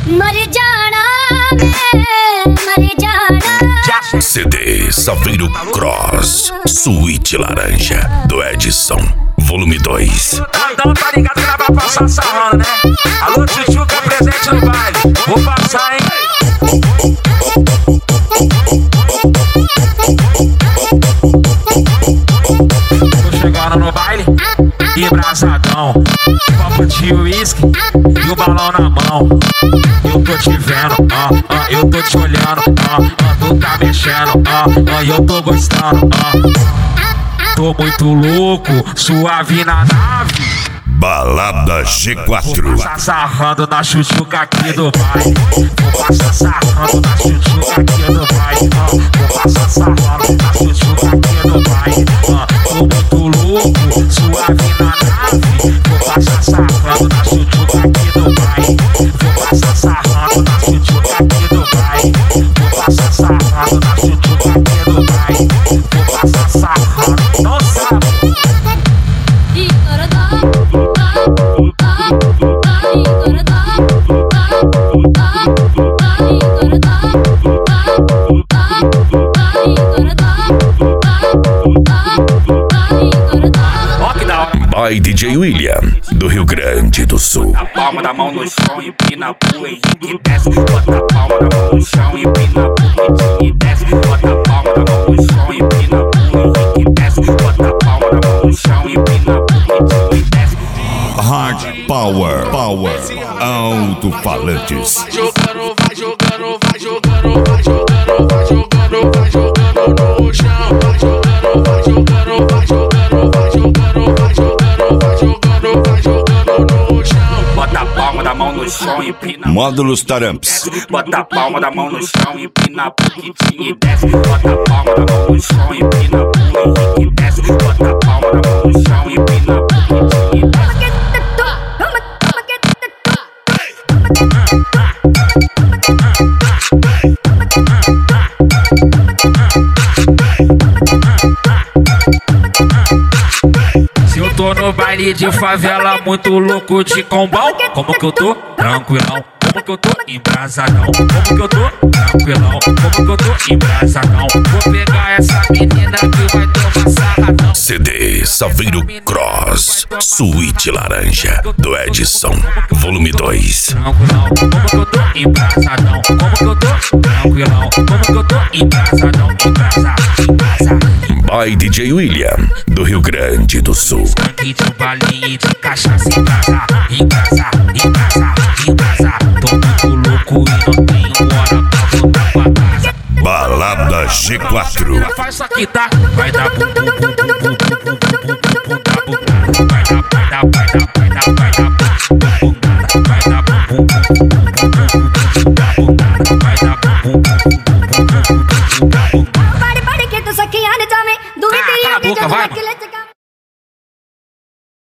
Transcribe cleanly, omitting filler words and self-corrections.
मर जाना मैं मर जाना। CD Saveiro Cross Suíte Laranja do Edson Volume 2. Então tá ligado que ela vai passar sarrando, né? Alô, Tchutchuca presente no baile. Vou passar, hein? Tô chegando no baile, embrasadão, copo de uísque e o balão na mão. Eu tô te vendo, eu tô te olhando, tu tá mexendo, eu tô gostando, tô muito louco, suave na nave. Balada G4. Vou passar sarrando na Tchutchuca aqui do baile. Vou passar sarrando na Tchutchuca aqui do baile. Vou passar sarrando na Tchutchuca aqui do baile. Tô muito louco, suave na nave. Vou passar sarrando na Tchutchuca aqui do baile. Vou passar sarrando na Tchutchuca aqui do baile. Vou passar sarrando na Tchutchuca aqui do baile. Vou passar sarrando, não sabe? By DJ William do Rio Grande do Sul. A palma da mão no chão, empina pro Henrique desce. Bota a palma da mão no chão, empina pro Henrique desce. Bota a palma da mão no chão, empina pro Henrique desce. Bota a palma da mão no chão, empina pro Henrique desce. Hard Power Alto-falantes. Jogando, vai jogando, vai jogando, vai jogando, vai jogando, vai jogando no chão. Vai jogando, vai jogando, vai jogando, vai jogando, vai jogando, vai jogando, vai jogando no chão. Bota a palma da mão no chão, empina. Módulos Taramps. Bota a palma da mão no chão, empina pro Kitinho e desce. Bota a palma da mão no chão, empina pro Henrique desce. Bota a palma da mão no chão, empina pro Kitinho e desce. Se eu tô no baile de favela, muito louco de combão, como que eu tô? Tranquilão. Como que eu tô? Embrasadão. Como que eu tô? Tranquilão. Como que eu tô? Embrasadão. Vou pegar essa menina que vai tomar sarradão. CD Saveiro Cross Suíte Laranja do Edson Volume 2. Tranquilão. Como que eu tô? Embrasadão. Como que eu tô? Tranquilão. Como que eu tô? Embrasadão. Embrasa. By DJ William do Rio Grande do Sul. Tanque de balinha de cachaça. Embrasa. Tô muito louco e não tenho hora pra voltar pra casa. Balada G4. Faz isso aqui, tá? Vai dar bum bum bum bum bum bum bum bum bum bum bum bum. Vai dar